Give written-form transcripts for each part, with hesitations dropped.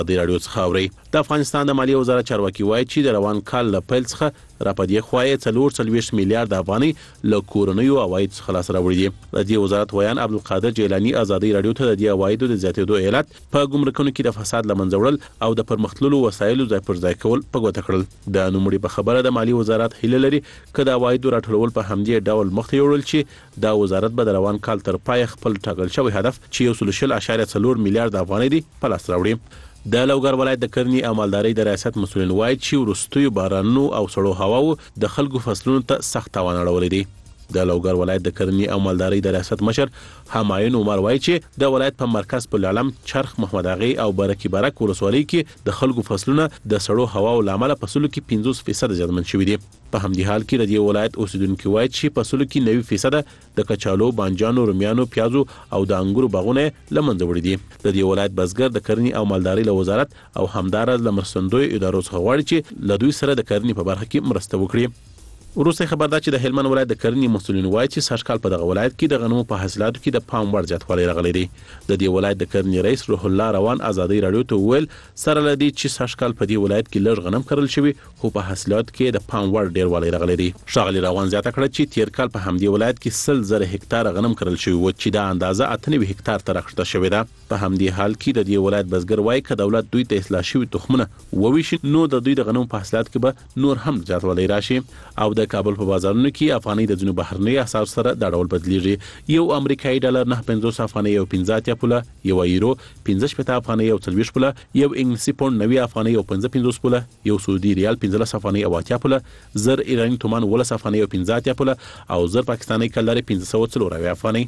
د رادیو څخه اوري. د افغانستان د مالیې وزارت چارواکي وایي چې د روان کال له پیل څخه راپدې خوای 44 میلیارډ افغانۍ له کورنیو عواید څخه لاس راوړي دي. د دې وزارت ویان عبدالقادر جیلانی ازادي رادیو ته د دې عوایدو د زیاتېدو علت په ګمرکونو کې د فساد لمنځه وړل او د پرمختللو وسایلو ځای پر ځای کول په ګوته کړل. د نوموړي په خبره د مالیې وزارت هیله لري چې د عوایدو راټولول په همدې ډول مخ ته وړل چې د وزارت به د روان کال تر پای خپل ټاکل شوی هدف چې 1.4 میلیارډ افغانۍ دی په لاس راوړي. د لوګر ولایت د کرنی او مالدارۍ د ریاست مسؤلین وایي چې ورستیو بارانونو او سړو هواو د خلکو فصلونو ته سخت تاوان اړولی دی. د لوګر ولایت د کرنی او مالدارۍ د ریاست مشر همایون عمر وایي چې د ولایت په مرکز په علم چرخ محمد اغي او برکی برک ولسوالۍ کې د خلکو فصلونه د سړو هواو لامل فصلو کې 50% زیاتمن شوي دي. په همدې حال کې د دې ولایت اوسیدونکو وایي چې فصلو کې 90% د کچالو، بانجانو، رومیانو، پیازو او د انګورو باغونه لمنځه وړي دي. د دې ولایت بزګر د کرنی او مالدارۍ له وزارت او همدارس د مرستندوی ادارو څخه غواړي چې له دوی سره د کرنی په برخه کې مرسته وکړي. وروسته خبر ده چې د هلمند ولایت د کرنی مسؤلین وایي چې سږکال په دغه ولایت کې د غنمو په حاصلاتو کې د پام وړ زیاتوالی راغلی دی. د دې ولایت د کرنی رئیس روح الله روان ازادي رادیو ته ویل سره لدی چې سږکال په دې ولایت کې لږ غنم کرل شوی خو په حاصلاتو کې د پام وړ ډیروالی راغلی دی. ښاغلي روان زیاته کړه چې تیر کال په همدې ولایت کې 100,000 هکتار غنم کرل شوی و چې د اندازه 98 هکتار ته راکښته شوی ده. په همدې حال کې د دې ولایت بزګر وایي چې دولت دوی ته اصلاح شوی تخمونه وویشي نو د دوی د غنمو په حاصلات کې به نور هم زیاتوالی راشي. او د کابل په بازارونو کې افغاني د ځینو بهرنۍ اسعار سره د ډول بدلیږي. یو امریکایي ډالر 9.50 افغانۍ او 15 پوله، یو یورو 15 افغانۍ او 40 پوله، یو انګلیسي پوند 90 افغانۍ او 55 پوله، یو سعودي ریال 15 افغانۍ او 80 پوله، زر ایرانی تومان 12 افغانۍ او 15 پوله او زر پاکستاني کلداري 540 افغانۍ.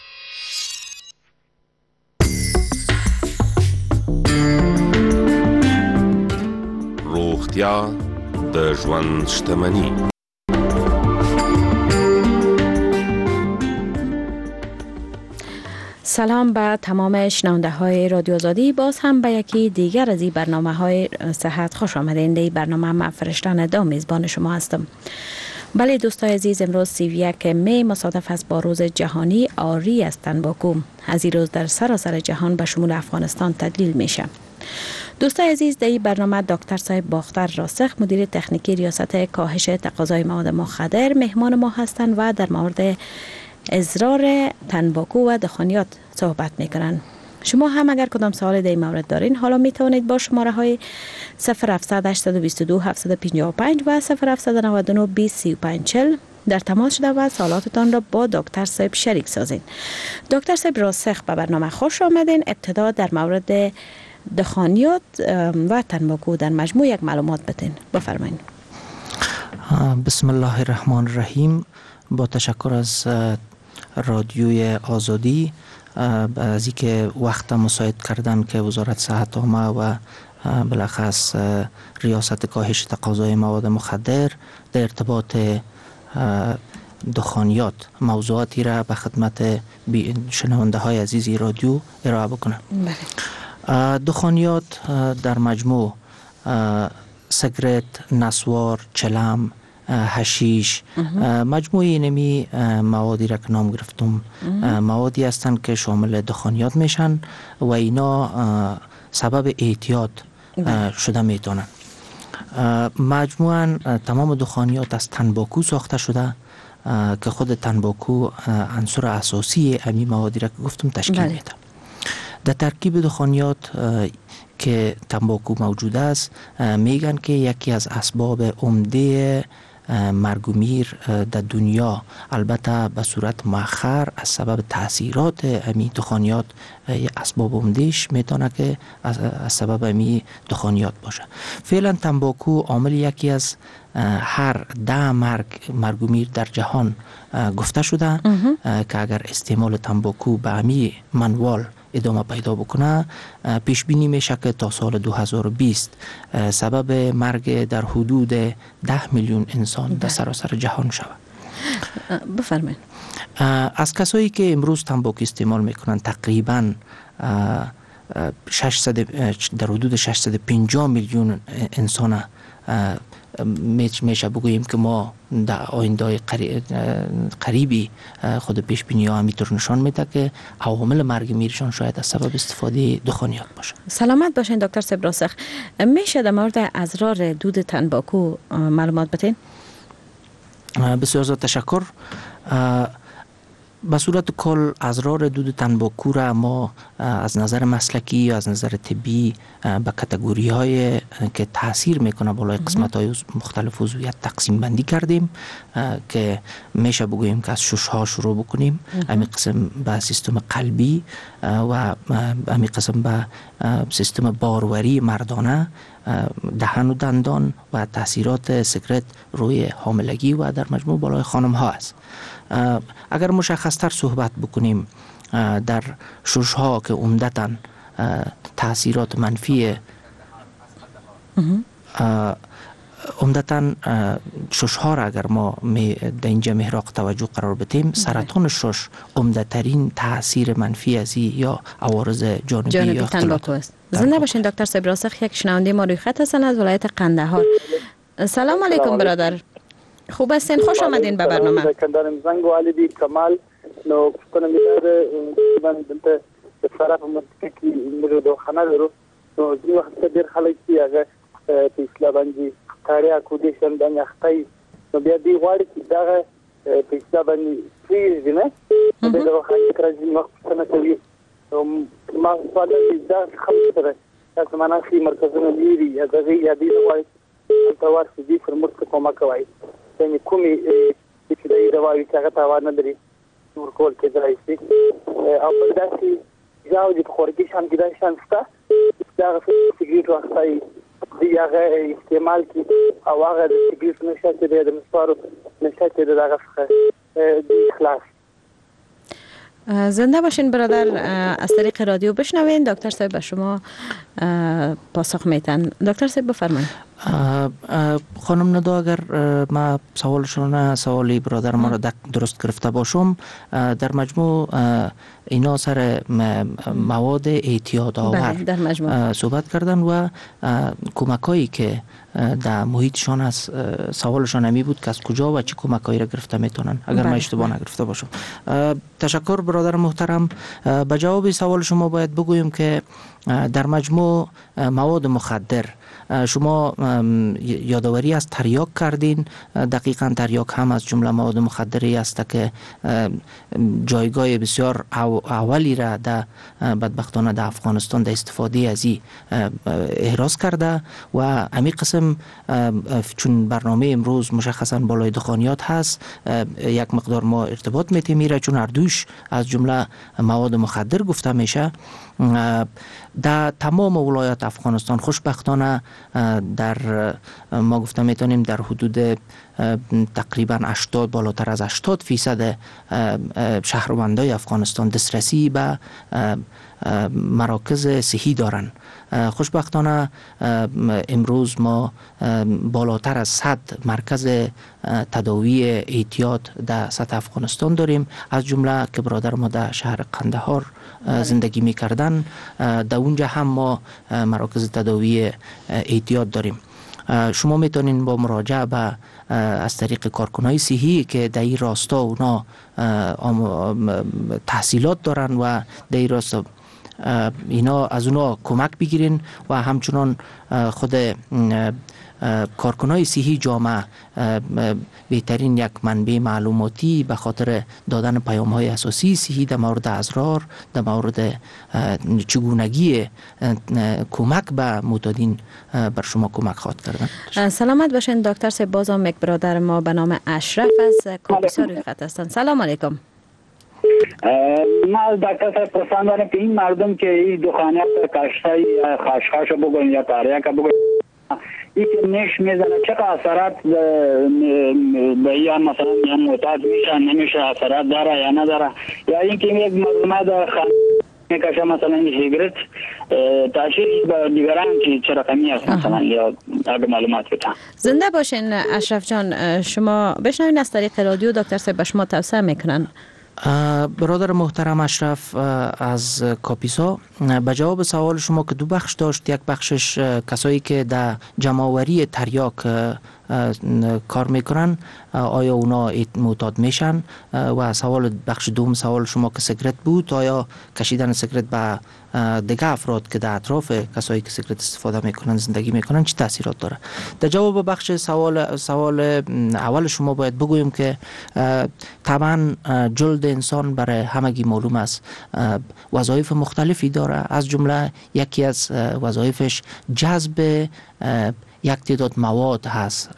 روغتیا د ژوند شتمني. سلام به تمام شنونده های رادیو آزادی. باز هم به یکی دیگر از این برنامه های صحت خوش آمدین. در برنامه من فرشتن دا میزبان شما هستم. بله دوستای عزیز، امروز 31 می مصادف است با روز جهانی عاری از تنباکو. از این روز در سراسر جهان به شمول افغانستان تدلیل میشه. دوستای عزیز، در این برنامه دکتر صاحب باختر راسخ مدیر تکنیکی ریاست کاهش تقاضای مواد مخدر مهمان ما هستند و در مورد اضرار تنباکو و دخانیات صحبت میکنن. شما هم اگر کدام سوال در این مورد دارین حالا میتونید با شماره های 0700 822 755 و 0799 203540 در تماس شده و سوالاتتان را با دکتر صاحب شریک سازین. دکتر صاحب راسخ به برنامه خوش آمدین. ابتدا در مورد دخانیات و تنباکو در مجموع یک معلومات بدین. بفرمایید. بسم الله الرحمن الرحیم. با تشکر از رادیوی آزادی از اینکه وقت مساعد کردن که وزارت صحت عامه و بالاخص ریاست کاهش تقاضای مواد مخدر در ارتباط دخانیات موضوعاتی را به خدمت شنونده های عزیزی رادیو ارائه بکنم. دخانیات در مجموع سیگرت، نسوار، چلم، حشیش، مجموعه اینمی موادی را که نام گرفتم موادی هستند که شامل دخانیات میشن و اینا سبب اعتیاد شده میتونن. مجموعاً تمام دخانیات از تنباکو ساخته شده که خود تنباکو عنصر اساسی امی موادی را که گفتم تشکیل میده. در ترکیب دخانیات که تنباکو موجود است میگن که یکی از اسباب عمده مرگ و میر در دنیا، البته به صورت مؤخر از سبب تاثیرات امی دخانیات اسباب عمدهش میتونه که از سبب امی دخانیات باشه. فعلا تنباکو عامل یکی از هر 10 مرگ و میر در جهان گفته شده که اگر استعمال تنباکو به امی منوال ادامه پیدا بکنه پیش بینی میشه که تا سال 2020 سبب مرگ در حدود 10 میلیون انسان در سراسر جهان شود. بفرمایید. از کسایی که امروز تنباکو استعمال میکنن تقریبا در حدود 650 میلیون انسان میشه بگوییم که ما در آینده قریبی خود پیش بینی ها همینطور نشان میده که عوامل مرگ میرشان شاید از سبب استفاده دخانیات باشه. سلامت باشین دکتر صاحب راسخ. میشه در مورد اضرار دود تنباکو معلومات بدین؟ بسیار زیاد تشکر. به صورت کل اضرار دود تنباکو را ما از نظر مسلکی یا از نظر طبی به کاتگوری های که تاثیر میکنه بالای قسمت های مختلف عضویت تقسیم بندی کردیم که میشه بگوییم که از شش ها شروع بکنیم. همین قسم به سیستم قلبی و همین قسم به سیستم باروری مردانه، دهن و دندان و تاثیرات سیگرت روی حاملگی و در مجموع بالای خانم ها است. اگر مشخصتر صحبت بکنیم در شش ها که عمدتاً تاثیرات منفی عمدتاً شش ها را اگر ما در اینجا محراق توجه قرار بدیم، سرطان شش عمدترین تاثیر منفی ازی یا عوارض جانبی تنباکو است. زنده باشین دکتر صاحب راسخ. یک شنونده ما روی خط هستن از ولایت قندهار. سلام علیکم برادر، خوب هستین؟ خوش آمدین به برنامه. کندارم زنگ و علی کمال نو کنم میاد من دلته طرف مسکی موږ د خانه درو نو ځي وخت ډیر خلک چې هغه په اسلام باندې کاریا کو دي شم د اخته نو بیا دی غواړي چې دا په اسلام باندې فریز نه د روحاني کرځي مخ نه کوي ما سوال دا خبره سره تاسو معنا خي مرکزونه لري هغه یادي غواړي تاسو ورسې فرموت کومه کوي یعنی کومي چې دا وایي چې هغه تاوان نه لري نور کول کېدای شي او په داسې ځاو چې خورګي شان کې دا شان ستا دا سیګریټ واخلای دی هغه استعمال کی او هغه د سیګریټ نشه چې د مسوارو نشه چې دغه څخه خلاص. زنده باشین برادر، از طریق رادیو بشنوین. دکتر صاحب به شما پاسخ میتن. دکتر صاحب بفرمایید. خانم ندا، اگر ما سوالی برادر ما را درست گرفته باشم، در مجموع اینا سر مواد اعتیاد آور صحبت کردن و کمکایی که در محیطشان از سوالشان همی بود که از کجا و چه کمکایی را گرفته میتونن، اگر ما اشتباه نگرفته باشم. تشکر برادر محترم. به جواب سوال شما باید بگویم که در مجموع مواد مخدر شما یادآوری از تریاک کردین. دقیقاً تریاک هم از جمله مواد مخدری است که جایگاه بسیار اولی را در بدبختانه در افغانستان در استفاده از این احراز کرده و همین قسم چون برنامه امروز مشخصاً بالای دخانیات هست، یک مقدار ما ارتباط میتیم میره، چون هر دوش از جمله مواد مخدر گفته میشه. در تمام ولایات افغانستان خوشبختانه در ما گفته میتونیم در حدود تقریبا 80 بالاتر از 80% شهروندای افغانستان دسترسی به مراکز صحی دارن. خوشبختانه امروز ما بالاتر از 100 مرکز تداوی اعتیاد در سطح افغانستان داریم، از جمله که برادر ما در شهر قندهار زندگی میکردن، در اونجا هم ما مراکز تداوی اعتیاد داریم. شما میتونین با مراجعه به از طریق کارکنای صحی که در این راستا اونا تحصیلات دارن و در این راستا اینا از اونا کمک بگیرین و همچنان خود کارکنای صحی جامعه بهترین یک منبع معلوماتی به خاطر دادن پیام های اساسی صحی در مورد اضرار، در مورد چگونگی کمک به معتادین بر شما کمک خواهد کردن. سلامت باشین دکتر صاحب. بازم یک برادر ما به نام اشرف از کاپیسا روی خط هستند. سلام علیکم. ما دکتر صاحب پرسان دارم که این مردم که این دخانیات کاشتای خاشخاش بگوین یا تاریک بگوین این که نش میزنه چقدر اثرات به یا مثلا یا معتاد میشه نمیشه، اثرات داره یا نداره، یا اینکه یک مردم در خانه میکشه مثلا این سیگرت تاثیر به دیگران چه رقمی است مثلا، یا اگه معلومات بدن. زنده باشین اشرف جان. شما بشنوین از طریق رادیو دکتر صاحب به شما توصیه میکنن. برادر محترم اشرف از کاپیسا، به جواب سوال شما که دو بخش داشت، یک بخشش کسایی که در جمع‌آوری تریاک کار میکنن آیا اونا معتاد میشن؟ و سوال بخش دوم سوال شما که سیگرت بود، آیا کشیدن سیگرت به دیگه افراد که در اطراف کسایی که سیگرت استفاده میکنن زندگی میکنن چه تاثیرات داره؟ در جواب بخش سوال اول شما باید بگویم که طبعا جلد انسان برای همگی معلوم است وظایف مختلفی داره، از جمله یکی از وظایفش جذب یک تعداد مواد هست.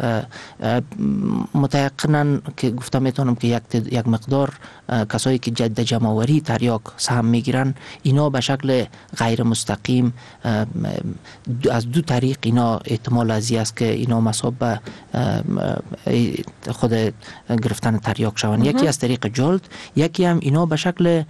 متيقنا که گفتم میتونم که یک مقدار کسایی که جد جمع‌آوری تریاک سهم میگیرن اینا به شکل غیر مستقیم از دو طریق اینا احتمال ازی است که اینا مصاب به خود گرفتن تریاک شوند. یکی از طریق جلد، یکی هم اینا به شکل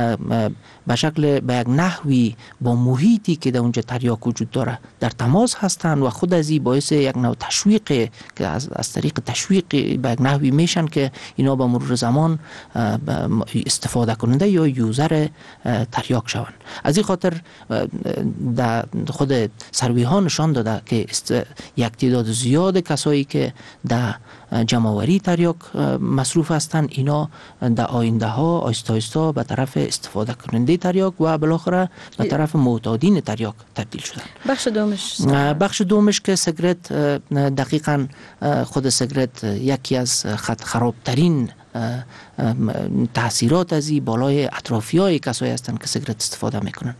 به یک نحوی با محیطی که در اونجا تریاک وجود داره در تماس هستند و خود ازی باعث یک نوع تشویق که از طریق تشویق به یک نحوی میشن که اینا به مرور زمان استفاده کننده یا یوزر تریاک شوند. از این خاطر در خود سروی ها نشان داده که یک تعداد زیاد کسایی که در جمع‌آوری تریاک مصروف هستند اینا در آینده ها آهسته آهسته به طرف استفاده کننده تریاک و بالاخره به طرف معتادین تریاک تبدیل شدن. بخش دومش که سیگرت، دقیقاً خود سیگرت یکی از خرابترین تاثیرات ازی بالای اطرافیای کسایی هستند که سیگرت استفاده میکنن.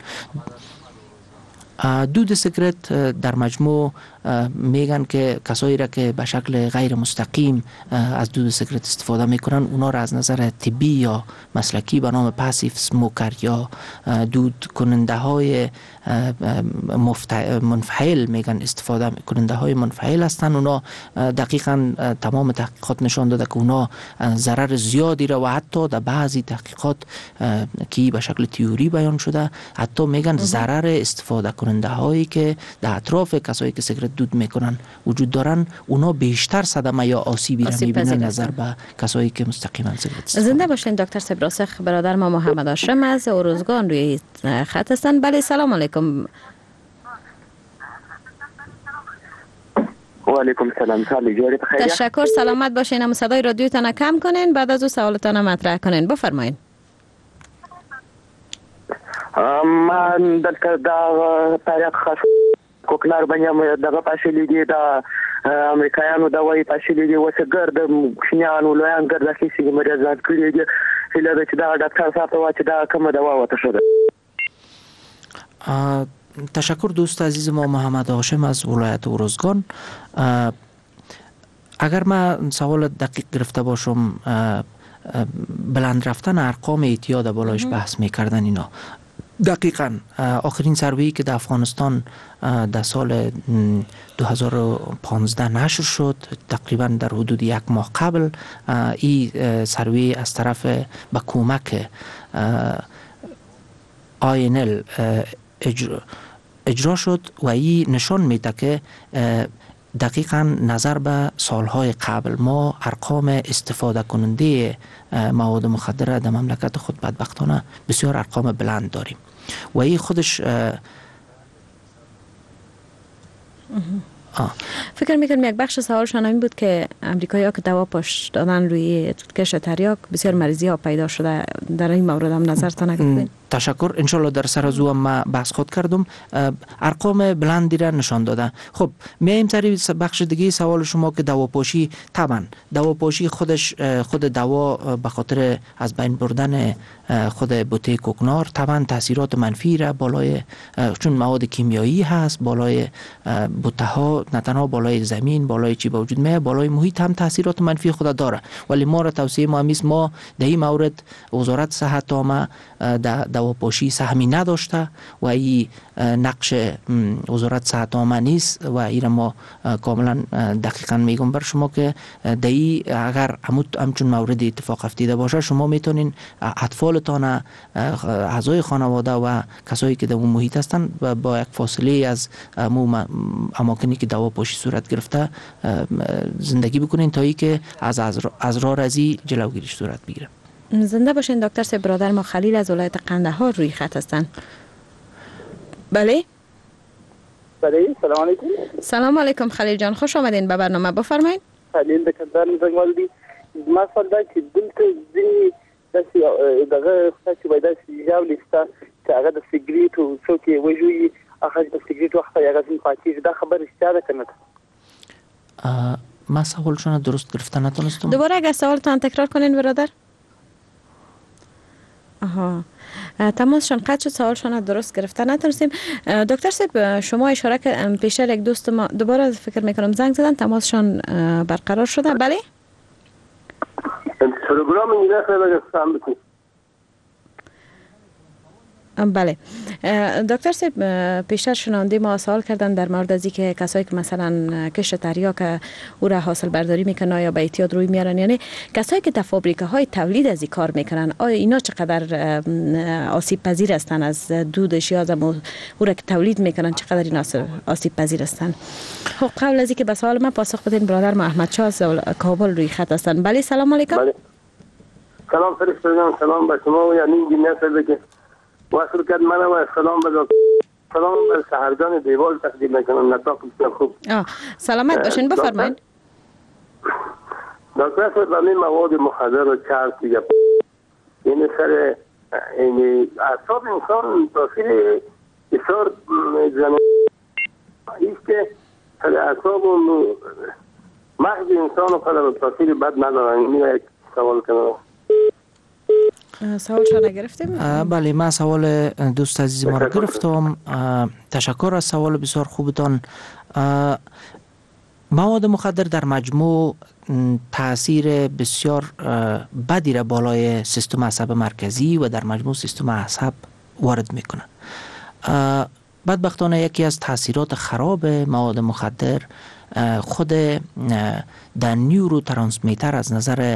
دود سیگرت در مجموع میگن که کسایی را که به شکل غیر مستقیم از دود سیگرت استفاده میکنن اونا را از نظر طبی یا مسلکی به نام پاسیو سموکر یا دود کننده های منفعل میگن، استفاده کننده های منفعل هستن. اونا دقیقاً تمام تحقیقات نشان داده که اونا ضرر زیادی را و حتی در بعضی تحقیقات که به شکل تئوری بیان شده حتی میگن ضرر استفاده کننده هایی که در اطراف کسایی که سیگرت دود میکنن وجود دارن اونا بیشتر صدمه یا آسیبی را میبینن نظر به کسایی که مستقیما سیگرت استفاده. زنده باشین دکتر سبراسخ. برادر ما محمد هاشم از اوروزگان روی خط هستن. بله سلام علیکم. و علیکم السلام. تشکر. سلامت باشین. هم صدای رادیوتان کم کنین بعد از او سوالتان مطرح کنین. بفرمایید. من دلته دا تاریخ خاص کوکنار باندې دغه پاشلې دي د امریکایانو دوايي پاشلې دي وسه ګرد خنیانو لویان ګرد کې سي مریضات کړي دي هله چې دا ډاکټر صاحب ته چې دا کومه دوا وته شوه. تشکر دوست عزیز ما محمد هاشم از ولایت اوروزگان. اگر من سوال دقیق گرفته باشم بلند رفتن ارقام اعتیاد بالایش بحث میکردن اینا. دقیقاً آخرین سروی که در افغانستان در سال 2015 نشر شد تقریبا در حدود یک ماه قبل، این سروی از طرف با کمک INL اجرا شد و این نشان میده که دقیقاً نظر به سالهای قبل ما ارقام استفاده کننده مواد مخدره در مملکت خود بدبختانه بسیار ارقام بلند داریم و این خودش فکر میکنم یک بخش سوالشان همین بود که امریکایی‌ها که دوا پاش دادن روی کش تریاک بسیار مریضی ها پیدا شده. در این مورد هم نظرتان اگه تشکر. انشالله در سر از او هم بحث خود کردم. ارقام بلندی را نشان داده. خب میایم سر بخش دیگه سوال شما که دواپاشی. طبعا دواپاشی خود دوا به خاطر از بین بردن خود بوته کوکنار طبعا تاثیرات منفی را بالای، چون مواد کیمیایی هست بالای بوته ها، نه تنها بالای زمین بالای چی به وجود میاد بالای محیط هم تاثیرات منفی خود داره. ولی ما را توصیه ما همیست ما در این مورد وزارت صحت عامه دواپاشی سهمی نداشته و این نقش وزارت صحت عامه نیست و این ما کاملا دقیقا میگم بر شما که دایی اگر همچون مورد اتفاق افتیده باشه شما میتونین اطفالتان، اعضای خانواده و کسایی که در اون محیط هستن با یک فاصله از اماکنی که دواپاشی صورت گرفته زندگی بکنین تا ای که از رازی جلوگیریش صورت بگیره. زنده باشین. دکتر سه برادر ما خلیل از ولایت قندهار روی خط هستن. بله بله سلام علیکم. سلام علیکم خلیل جان، خوش آمدین به برنامه. بفرمایید. خلیل د کندهار زنګوال دی. ما سوال دا چې دلته ځینې داسې دغه چې باید داسې ژاولې شته چې هغه د سګریټو څوک یې وژوي، هغه د سګریټ وخت هغه ځین پاتې دا خبر رښتیا ده که نه؟ ما سوالشون رو درست گرفته نتونستم. دوباره اگر سوالتان تکرار کنین برادر. تماسشان قطع شد، سوالشان درست گرفته نتونستیم. دکتر صاحب شما اشاره که پیشتر یک دوست ما دوباره فکر میکنم زنگ زدن، تماسشان برقرار شده. بله پروگرام اینجا خیلی گفتم بکنید. بله دکتر صاحب پیشتر شنونده ما سوال کردن در مورد از اینکه کسایی که مثلا کشت تریاک او را حاصل برداری میکنن یا به اعتیاد روی میارن، یعنی کسایی که در فابریکه‌های تولید از این کار میکنن، آیا اینا چقدر آسیب پذیر هستن از دودش یا از او را که تولید میکنن چقدر اینا آسیب پذیر هستن؟ خب قبل از اینکه به سوال من پاسخ بدین برادر ما احمد شاه از کابل روی خط هستن. بله سلام علیکم. بله سلام فرشته جان، سلام به شما و یعنی انجینیر صاحب که وصل کرد. من و سلام به سحرجان دیوال تقدیم میکنم. نطاق بسیار خوب. سلامت باشین، بفرمایید. دکتر صاحب همین مواد مخدر و چرس دیگه این سر اعصاب انسان تاثیر بسیار زمین ایست که سر اعصاب و مغز انسان و تاثیر بد ندارن. این یک سوال کنم. سوال شما گرفتیم؟ بله من سوال دوست عزیز ما رو گرفتم. تشکر از سوال بسیار خوبتان. مواد مخدر در مجموع تاثیر بسیار بدی را بالای سیستم عصب مرکزی و در مجموع سیستم عصب وارد میکنه. بدبختانه یکی از تاثیرات خراب مواد مخدر خود در نیورو ترانسمیتر از نظر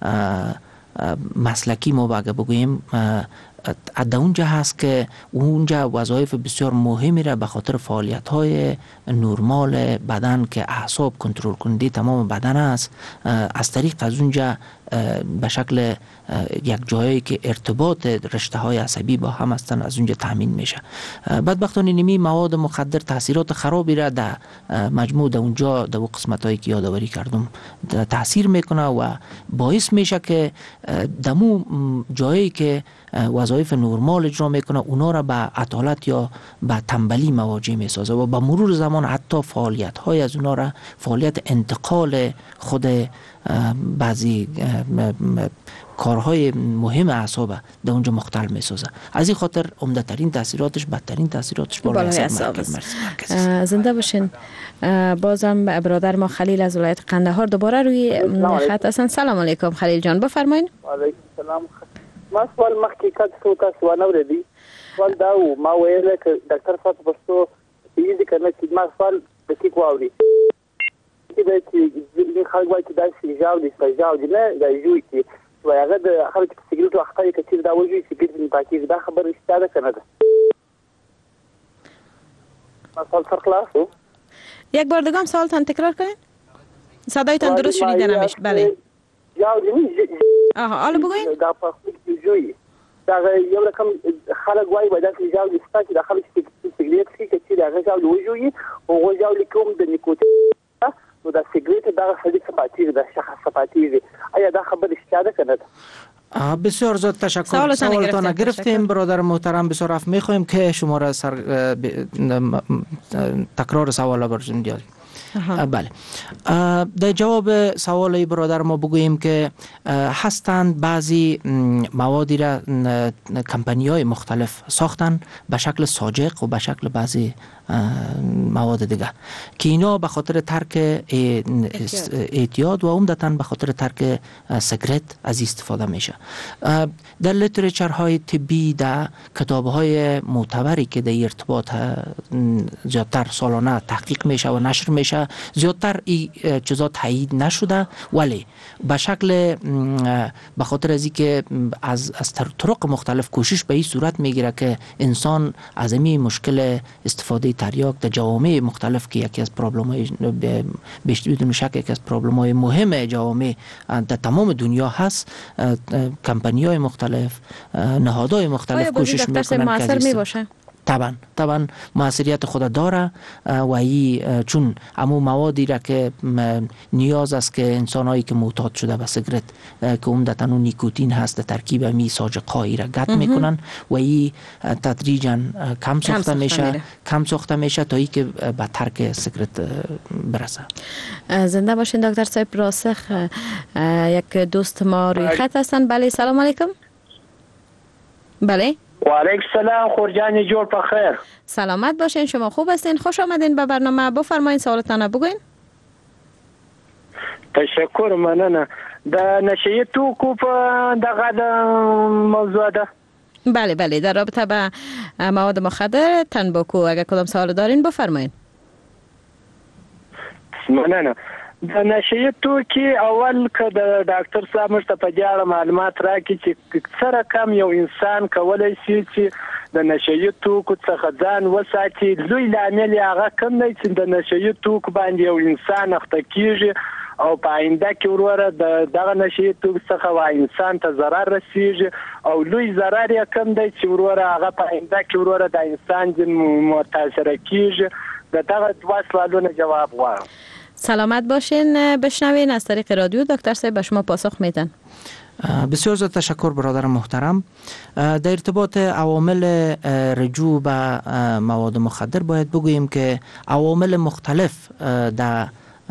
مسلکی ما اگه بگوییم در اونجا هست که اونجا وظایف بسیار مهمی را به خاطر فعالیت‌های نرمال بدن که اعصاب کنترل کننده تمام بدن است، از طریق از اونجا به شکل یک جایی که ارتباط رشته‌های عصبی با هم هستند از اونجا تامین میشه. بدبختانه نمی مواد مخدر تاثیرات خرابی را در مجموع در اونجا در قسمت‌هایی که یادآوری کردم تاثیر میکنه و باعث میشه که دمو جایی که وظایف نرمال اجرا میکنه اونا را به عطالت یا به تنبلی مواجه میسازه و با مرور زمان حتی فعالیت های از اونا را فعالیت انتقال خود بعضی کارهای مهم اعصاب در اونجا مختل میسازه. از این خاطر عمده ترین تاثیراتش بدترین تاثیراتش بالای عصب مرکزی. زنده باشین. بازم برادر ما خلیل از ولایت قندهار دوباره روی خط هستن. سلام علیکم خلیل جان، بفرمایید. و علیکم السلام. ما سوال مخکې کړ تاسو ونه ورېدی. سوال دا و ما ویل چې ډاکټر صاحب پښتو دې کنه چې ما سوال د کی کووري چې خلک وایي چې دا ژاو دي نه دا جوړ کی و هغه د خلک سګریټ وختي کثیر دا وایي چې سګریټ پاکي دا خبر رښتیا ده کنه ده. ما سوال سر خلاص. یک بار دیگه هم سوالتان تکرار کنین. صدایتان درست شنیده نمیشه. بله. ژاو دي. حالا بگوین. دا په جوړي دا یو رقم خلک وایي باید چې ژاو دي ستاسو د خلک سګریټ چې دا ژاو وایي او ژاو لیکوم د نیکوتین نو دا سیگریت دا خیلی صفاتی ده، شخص صفاتی ده. آیا دا خبر اشتیاده کنه؟ بسیار زیاد تشکر. سوالتان گرفتیم برادر محترم. بسیار عفو میخوایم که شما را تکرار سوال براتون بیاریم. بله در جواب سوال برادر ما بگوییم که هستند بعضی موادی را کمپانی های مختلف ساختن به شکل ساجق و به شکل بعضی مواد دیگه که اینا به خاطر ترک اعتیاد و عمدتاً به خاطر ترک سیگرت از استفاده میشه. در لیترچرهای طبی در کتابهای معتبری که در ارتباط زیادتر سالانه تحقیق میشه و نشر میشه زیادتر این چیزا تایید نشده، ولی به شکل به خاطر از اینکه از طرق مختلف کوشش به این صورت میگیره که انسان از این مشکل استفاده تریاک در جوامع مختلف که یکی از پرابلم‌های بدون شک یکی از پرابلم‌های مهم جوامع در تمام دنیا هست، کمپانی‌های مختلف، نهادهای مختلف کوشش میکنن که موثر میباشه. طبعا موثریت خود داره و ای چون امو موادی را که نیاز است که انسانایی که معتاد شده به سیگرت که عمدتاً نیکوتین هست در ترکیب می ساجقایی را قطع میکنن و ای تدریجاً کم ساخته میشه تا ای که به ترک سیگرت برسه. زنده باشین دکتر صاحب. راسخ یک دوست ما روی خط هستن. بله سلام علیکم. بله و علیکم السلام خورجان جور په خیر. سلامت باشین. شما خوب هستین؟ خوش آمدین به برنامه. بفرمایین سوالتان بگوین. تشکر مننه. د نشه توکو په دغه موضوع ده. بله در رابطه به مواد مخدر تنباکو اگر کدام سوال دارین بفرمایین. مننه. د نشه توکي اول که د ډاکټر صاحب مشته په دې اړه معلومات راکړي چې سره کم یو انسان کولای شي چې د نشه توکو څخه ځان وساتي. لوی لامل هغه کوم دی چې د نشه توکو باندې یو انسان اخته کیږي او په آینده کې وروره دغه نشه توکو څخه وا انسان ته ضرر رسیږي او لوی ضرر یې کوم دی چې وروره هغه په آینده کې وروره د انسان جن متاثر کیږي. دغه دوه سوالونه جواب غواړم. سلامت باشین. بشنوین از طریق رادیو دکتر صاحب به شما پاسخ میدن. بسیار زیاد تشکر برادر محترم. در ارتباط عوامل رجوع به مواد مخدر باید بگوییم که عوامل مختلف در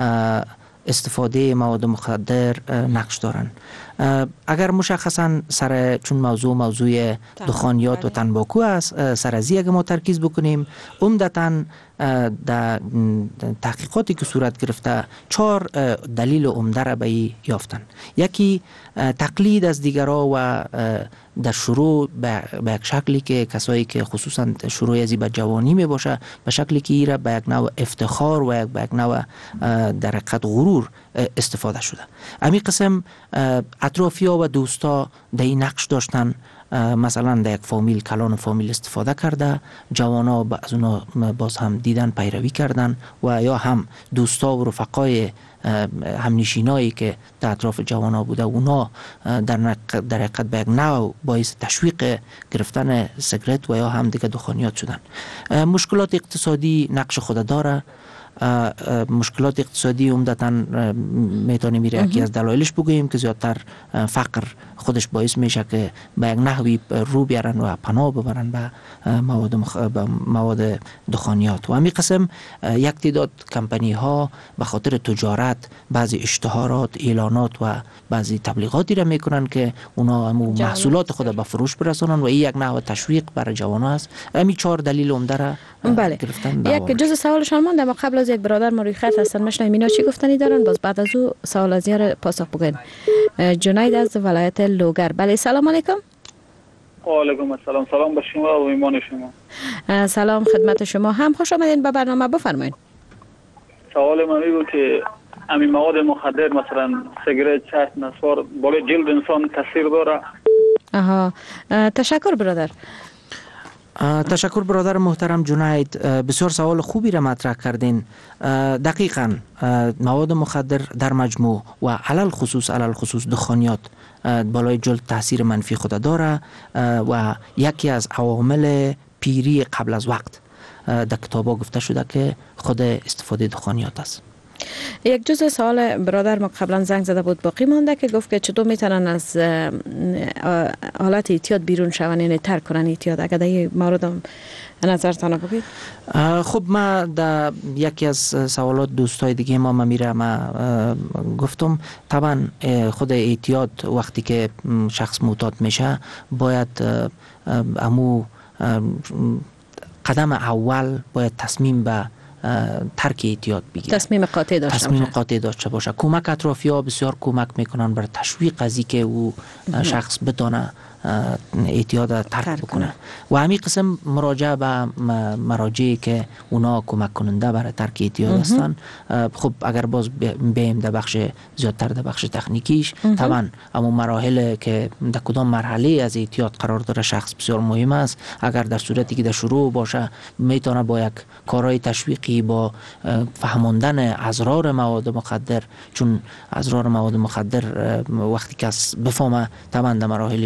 استفاده مواد مخدر نقش دارند. اگر مشخصا سر چون موضوع دخانیات و تنباکو است سر از اگر ما ترکیز بکنیم عمدتاً در تحقیقاتی که صورت گرفته 4 دلیل عمده را به یافتن. یکی تقلید از دیگرها و در شروع به یک شکلی که کسایی که خصوصا شروع ازی به جوانی می باشه به شکلی که ایره به یک نوع افتخار و به یک نوع در حقیقت غرور استفاده شده. امی قسم اطرافیا و دوستا در این نقش داشتن. مثلا در یک فامیل کلان فامیل استفاده کرده، جوانا از اونا باز هم دیدن پیروی کردن و یا هم دوستا و رفقای همنشینایی که در اطراف جوانا بوده اونا در حقیقت به یک نوع باعث تشویق گرفتن سیگرت و یا هم دیگه دخانیات شدن. مشکلات اقتصادی نقش خود داره. مشکلات اقتصادی عمدتاً میتونیم یکی از دلایلش بگوییم که زیادتر فقر خودش باعث میشه که به یک نحوی رو بیارن و پناه ببرن به مواد دخانیات. و همین قسم یک تعداد کمپانی ها به خاطر تجارت بعضی اشتهارات، اعلانات و بعضی تبلیغاتی را میکنن که اونا محصولات خود به فروش برسونن و این یک نوع تشویق برای جوانان است. همین 4 دلیل عمده را گرفتن. یک جزء سوالشان مونده اما قبل از یک برادر ما روی خط هستن مشنویم اینا چی گفتنی دارن باز بعد از او سوال از یار پاسخ بگین. جنید از ولایت لوگر. بله سلام علیکم. و علیکم السلام. سلام به شما و ایمان شما. سلام خدمت شما هم. خوش آمدین به برنامه. بفرمایید. سوال من میگه که همین مواد مخدر مثلا سیگرت، چرس، نسوار بالای جلد انسان تاثیر داره؟ تشکر برادر. تشکر برادر محترم جنید. بسیار سوال خوبی را مطرح کردین. دقیقاً مواد مخدر در مجموع و علل خصوص دخانیات بالای جلد تاثیر منفی خود داره و یکی از عوامل پیری قبل از وقت در کتابا گفته شده که خود استفاده دخانیات است. یک جزء سوال برادر ما قبلا زنگ زده بود باقی مانده که گفت که چطور میتونن از حالت اعتیاد بیرون شون، یعنی ترک کنن اعتیاد. اگر در این مورد نظرتان بگید. خب ما در یکی از سوالات دوستای دیگه ما میره ما گفتم طبعا خود اعتیاد وقتی که شخص معتاد میشه باید امو قدم اول باید تصمیم به ترک اعتیاد بگیره. تصمیم قاطع داشته باشه. کمک اطرافی‌ها بسیار کمک میکنن برای تشویق از اینکه او شخص بتونه اعتیاد ترک بکنه و همین قسم مراجعه به مراجعی که اونا کمک کننده برای ترک اعتیاد هستن. خب اگر باز بیم در بخش زیادتر در بخش تکنیکیش طبعا اما مراحل که در کدام مرحله از اعتیاد قرار داره شخص بسیار مهم است. اگر در صورتی که در شروع باشه میتونه با یک کارهای تشویقی با فهماندن اضرار مواد مخدر، چون اضرار مواد مخدر وقتی که بفهمه طبعا در مراحل ابتدایی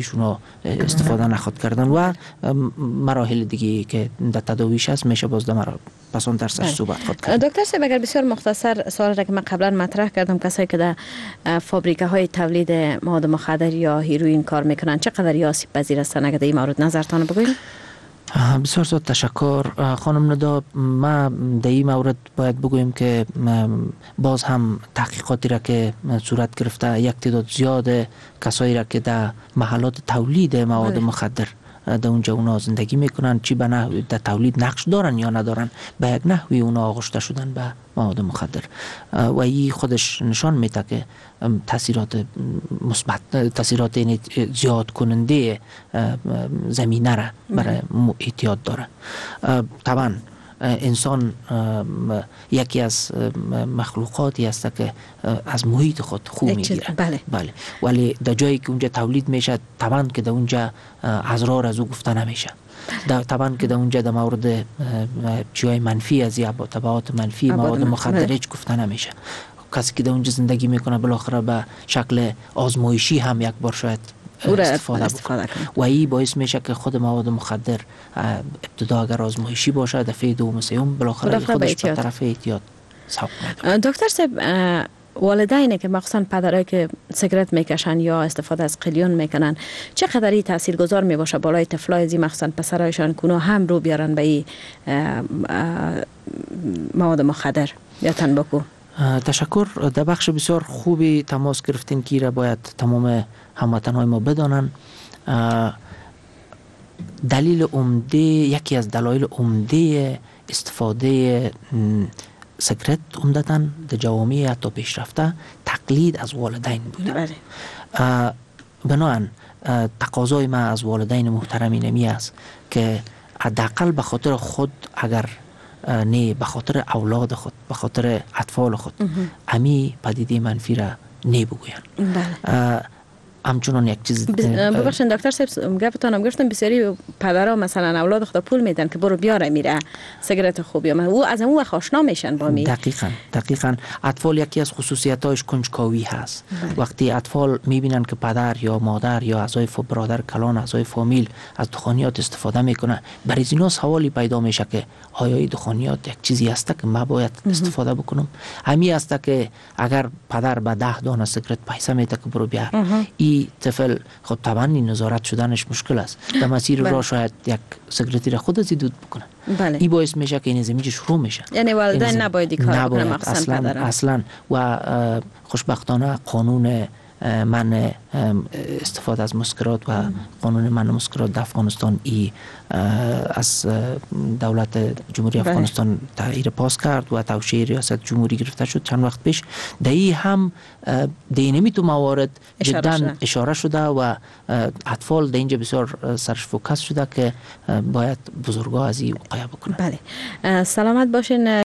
ایشونا استفاده نخواد کردن و مراحل دیگه که در تداویش هست میشه باز در پسان درسش صحبت خود کرد. دکتر صاحب اگر بسیار مختصر سوال را که من قبلا مطرح کردم، کسایی که در فابریکه های تولید مواد مخدر یا هیروئین کار میکنن چقدر آسیب پذیر هستن؟ اگر در این مورد نظرتان بگوین. بسیار زیاد تشکر خانم ندا. ما در این مورد باید بگویم که باز هم تحقیقاتی را که صورت گرفته یک تعداد زیاد کسایی را که در محلات تولید مواد مخدر در اونجا اونا زندگی میکنن، چی به نحوی در تولید نقش دارن یا ندارن، به یک نحوی اونا آغشته شدن به مواد مخدر و این خودش نشان میده که تاثیرات مثبت، تاثیرات زیاد کننده زمینه را برای اعتیاد داره. طبعا انسان یکی از مخلوقاتی است که از محیط خود خوب میگیره. بله. ولی در جایی که اونجا تولید میشه طبعا که در اونجا اضرار از او گفته نمیشه. طبعا که در اونجا در مورد چیزهای منفی از یا تبعات منفی مواد مخدر هیچ گفته نمیشه. کسی که در اونجا زندگی میکنه بالاخره به شکل آزمایشی هم یک بار شاید استفاده کنه و این باعث میشه که خود مواد مخدر ابتدا اگر آزمایشی باشه دفعه دوم سوم بالاخره خودش به طرف اعتیاد سوق میده. دکتر صاحب والدینی که مخصوصا پدرایی که سیگرت میکشن یا استفاده از قلیون میکنن چقدر این تاثیرگذار میباشه بالای طفلای زی مخصوصا پسرایشان کنو هم رو بیارن به این مواد مخدر یا تنباکو؟ تشکر. در بخش بسیار خوبی تماس گرفتین که را باید تمام هموطنهای ما بدانن. دلیل عمده، یکی از دلایل عمده استفاده سیگرت عمدتاً در جوامع حتی پیشرفته تقلید از والدین بوده. بنابراین تقاضای ما از والدین محترم اینمی است که حداقل به خاطر خود اگر نه به خاطر اولاد خود، به خاطر اطفال خود امی پدیده منفی را نه بگوین. همچنان یک چیز ببخشید دکتر صاحب گفتم بسیاری پدرها مثلا اولاد خود پول میدن که برو بیاره میره سیگرت خوبی او از اون وقت آشنا میشن با می. دقیقاً اطفال یکی از خصوصیتاش کنجکاوی هست. وقتی اطفال میبینن که پدر یا مادر یا اعضای برادر کلان اعضای فامیل از دخانیات استفاده میکنه، برای اینا سوالی پیدا میشه که آیا این دخانیات یک چیزی هست که ما باید استفاده بکنم؟ همین است که اگر پدر به 10 دانه سیگرت پیسه میده که برو بیار، این طفل خب طبعا نظارت شدنش مشکل است. در مسیر راه شاید یک سیگرتی را خود از دود بکنه. این باعث میشه که این زمینه شروع میشه. یعنی والدین نباید کار بکنه اصلا و خوشبختانه قانون من استفاده از مسکرات و قانون من مسکرات در افغانستان از دولت جمهوری افغانستان تغییر پاس کرد و توشیح ریاست جمهوری گرفته شد چند وقت پیش. در این هم دینمی تو موارد جدا اشاره شده و اطفال در اینجا بسیار سرش فوکس شده که باید بزرگا از این وقایع بکنن. بله. سلامت باشین